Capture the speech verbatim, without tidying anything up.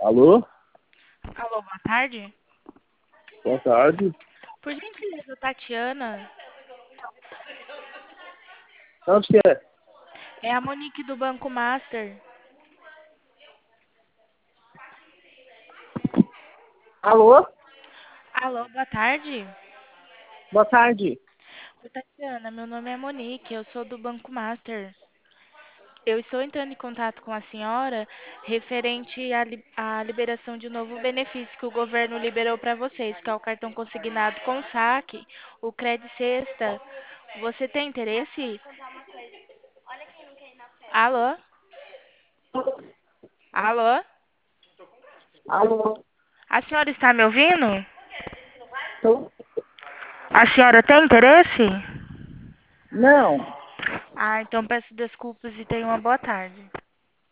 Alô? Alô, boa tarde. Boa tarde. Por gentileza, Tatiana. Onde que é? É a Monique do Banco Master. Alô? Alô, boa tarde. Boa tarde. Oi, Tatiana, meu nome é Monique, eu sou do Banco Master. Eu estou entrando em contato com a senhora referente à, li- à liberação de um novo benefício que o governo liberou para vocês, que é o cartão consignado com saque, o Cred Sexta. Você tem interesse? Alô? Alô? Alô? A senhora está me ouvindo? Tô- A senhora tem interesse? Não. Ah, então peço desculpas e tenha uma boa tarde.